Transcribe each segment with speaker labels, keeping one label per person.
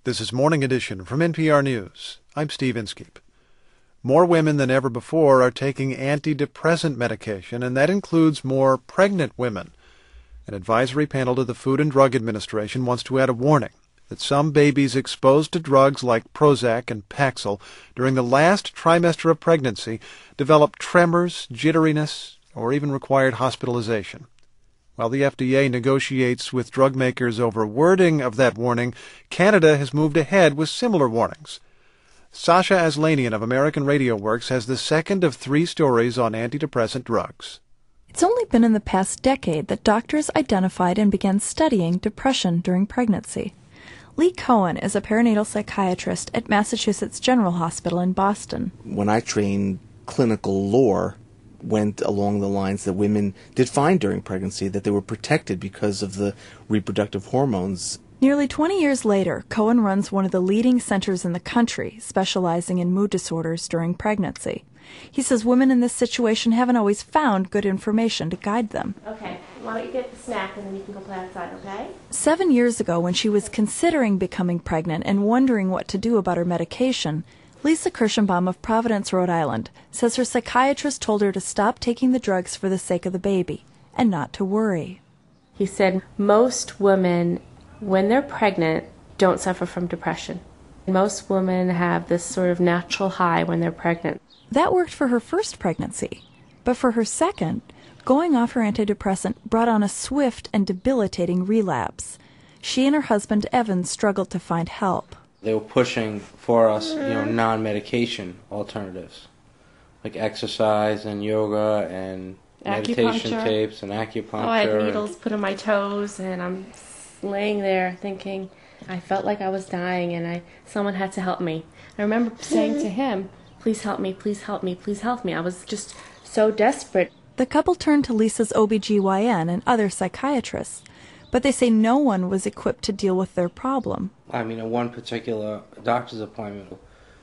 Speaker 1: This is Morning Edition from NPR News. I'm Steve Inskeep. More women than ever before are taking antidepressant medication, and that includes more pregnant women. An advisory panel to the Food and Drug Administration wants to add a warning that some babies exposed to drugs like Prozac and Paxil during the last trimester of pregnancy develop tremors, jitteriness, or even required hospitalization. While the FDA negotiates with drug makers over wording of that warning, Canada has moved ahead with similar warnings. Sasha Aslanian of American Radio Works has the second of 3 stories on antidepressant drugs.
Speaker 2: It's only been in the past decade that doctors identified and began studying depression during pregnancy. Lee Cohen is a perinatal psychiatrist at Massachusetts General Hospital in Boston.
Speaker 3: When I trained, clinical lore went along the lines that women did fine during pregnancy, that they were protected because of the reproductive hormones.
Speaker 2: Nearly 20 years later, Cohen runs one of the leading centers in the country, specializing in mood disorders during pregnancy. He says women in this situation haven't always found good information to guide them.
Speaker 4: Okay, why don't you get the snack and then you can go play outside, okay?
Speaker 2: 7 years ago, when she was considering becoming pregnant and wondering what to do about her medication, Lisa Kirschenbaum of Providence, Rhode Island, says her psychiatrist told her to stop taking the drugs for the sake of the baby and not to worry.
Speaker 4: He said most women, when they're pregnant, don't suffer from depression. Most women have this sort of natural high when they're pregnant.
Speaker 2: That worked for her first pregnancy, but for her second, going off her antidepressant brought on a swift and debilitating relapse. She and her husband Evan struggled to find help.
Speaker 5: They were pushing for us, non-medication alternatives, like exercise and yoga and meditation tapes and acupuncture.
Speaker 4: Oh, I had needles put on my toes, and I'm laying there thinking, I felt like I was dying, and someone had to help me. I remember saying to him, please help me, please help me, please help me. I was just so desperate.
Speaker 2: The couple turned to Lisa's OBGYN and other psychiatrists, but they say no one was equipped to deal with their problem.
Speaker 5: At one particular doctor's appointment,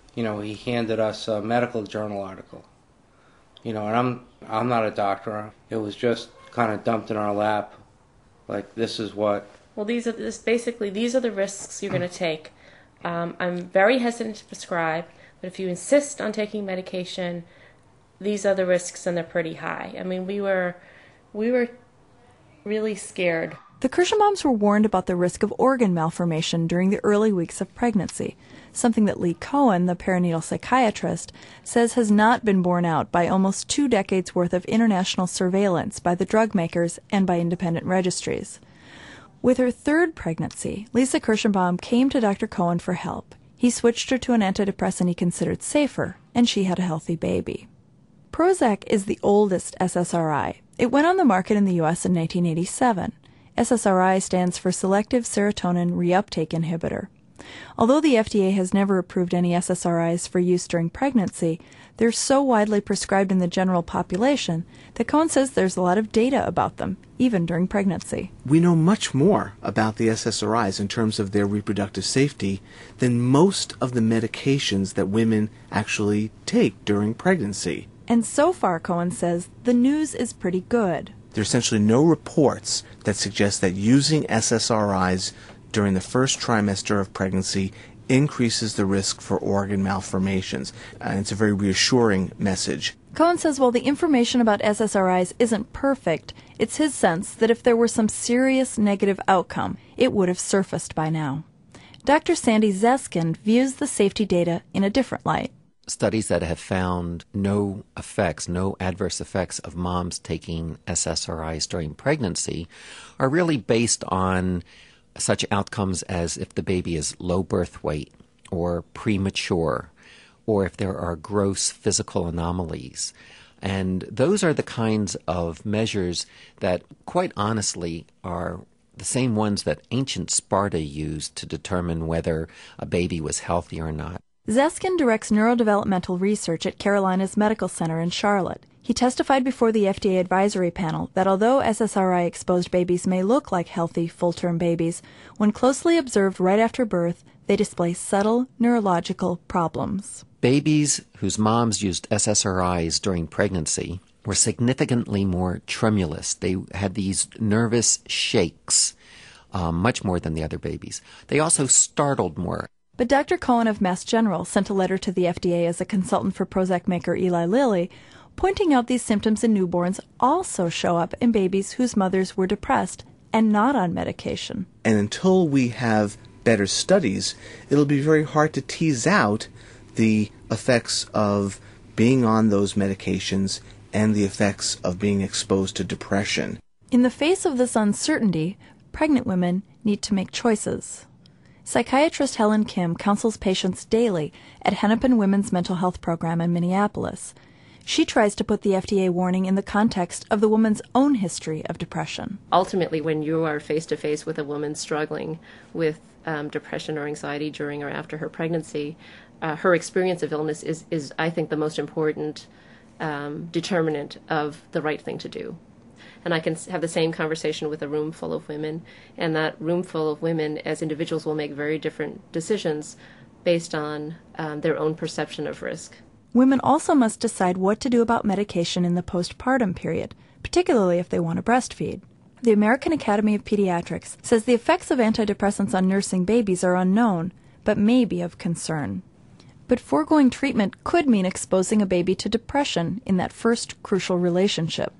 Speaker 5: he handed us a medical journal article. And I'm not a doctor. It was just kind of dumped in our lap, like this is what.
Speaker 4: Well, these are the risks you're going to take. I'm very hesitant to prescribe, but if you insist on taking medication, these are the risks, and they're pretty high. We were really scared.
Speaker 2: The Kirschenbaums were warned about the risk of organ malformation during the early weeks of pregnancy, something that Lee Cohen, the perinatal psychiatrist, says has not been borne out by almost 2 decades' worth of international surveillance by the drug makers and by independent registries. With her third pregnancy, Lisa Kirschenbaum came to Dr. Cohen for help. He switched her to an antidepressant he considered safer, and she had a healthy baby. Prozac is the oldest SSRI. It went on the market in the U.S. in 1987. SSRI stands for Selective Serotonin Reuptake Inhibitor. Although the FDA has never approved any SSRIs for use during pregnancy, they're so widely prescribed in the general population that Cohen says there's a lot of data about them, even during pregnancy.
Speaker 3: We know much more about the SSRIs in terms of their reproductive safety than most of the medications that women actually take during pregnancy.
Speaker 2: And so far, Cohen says, the news is pretty good.
Speaker 3: There are essentially no reports that suggest that using SSRIs during the first trimester of pregnancy increases the risk for organ malformations. And it's a very reassuring message.
Speaker 2: Cohen says while the information about SSRIs isn't perfect, it's his sense that if there were some serious negative outcome, it would have surfaced by now. Dr. Sandy Zeskin views the safety data in a different light.
Speaker 6: Studies that have found no adverse effects of moms taking SSRIs during pregnancy are really based on such outcomes as if the baby is low birth weight or premature, or if there are gross physical anomalies. And those are the kinds of measures that, quite honestly, are the same ones that ancient Sparta used to determine whether a baby was healthy or not.
Speaker 2: Zeskin directs neurodevelopmental research at Carolinas Medical Center in Charlotte. He testified before the FDA advisory panel that although SSRI-exposed babies may look like healthy, full-term babies, when closely observed right after birth, they display subtle neurological problems.
Speaker 6: Babies whose moms used SSRIs during pregnancy were significantly more tremulous. They had these nervous shakes much more than the other babies. They also startled more.
Speaker 2: But Dr. Cohen of Mass General sent a letter to the FDA as a consultant for Prozac maker Eli Lilly, pointing out these symptoms in newborns also show up in babies whose mothers were depressed and not on medication.
Speaker 3: And until we have better studies, it'll be very hard to tease out the effects of being on those medications and the effects of being exposed to depression.
Speaker 2: In the face of this uncertainty, pregnant women need to make choices. Psychiatrist Helen Kim counsels patients daily at Hennepin Women's Mental Health Program in Minneapolis. She tries to put the FDA warning in the context of the woman's own history of depression.
Speaker 7: Ultimately, when you are face-to-face with a woman struggling with depression or anxiety during or after her pregnancy, her experience of illness is, I think, the most important determinant of the right thing to do. And I can have the same conversation with a room full of women, and that room full of women as individuals will make very different decisions based on their own perception of risk.
Speaker 2: Women also must decide what to do about medication in the postpartum period, particularly if they want to breastfeed. The American Academy of Pediatrics says the effects of antidepressants on nursing babies are unknown, but may be of concern. But foregoing treatment could mean exposing a baby to depression in that first crucial relationship.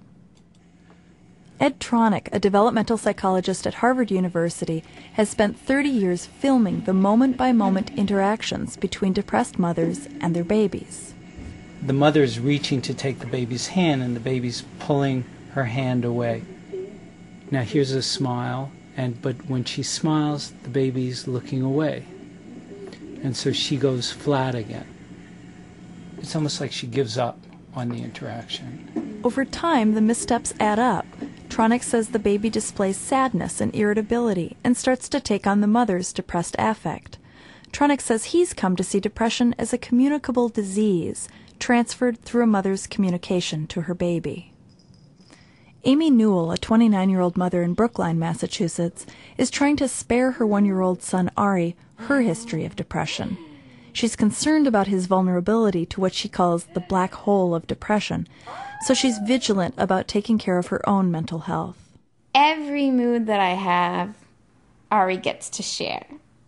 Speaker 2: Ed Tronick, a developmental psychologist at Harvard University, has spent 30 years filming the moment-by-moment interactions between depressed mothers and their babies.
Speaker 8: The mother's reaching to take the baby's hand, and the baby's pulling her hand away. Now here's a smile, but when she smiles, the baby's looking away. And so she goes flat again. It's almost like she gives up on the interaction.
Speaker 2: Over time, the missteps add up. Tronick says the baby displays sadness and irritability and starts to take on the mother's depressed affect. Tronick says he's come to see depression as a communicable disease transferred through a mother's communication to her baby. Amy Newell, a 29-year-old mother in Brookline, Massachusetts, is trying to spare her 1-year-old son Ari her history of depression. She's concerned about his vulnerability to what she calls the black hole of depression, so she's vigilant about taking care of her own mental health.
Speaker 9: Every mood that I have, Ari gets to share.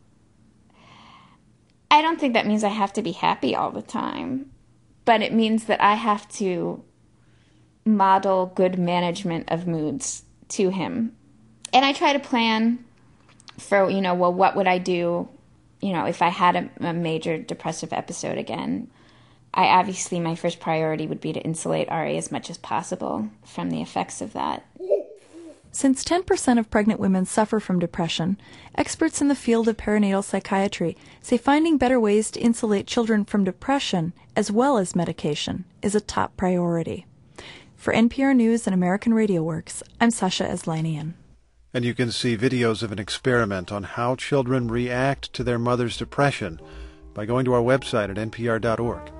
Speaker 9: I don't think that means I have to be happy all the time, but it means that I have to model good management of moods to him. And I try to plan for, what would I do, if I had a major depressive episode again. Obviously, my first priority would be to insulate Ari as much as possible from the effects of that.
Speaker 2: Since 10% of pregnant women suffer from depression, experts in the field of perinatal psychiatry say finding better ways to insulate children from depression, as well as medication, is a top priority. For NPR News and American Radio Works, I'm Sasha Aslanian.
Speaker 1: And you can see videos of an experiment on how children react to their mother's depression by going to our website at npr.org.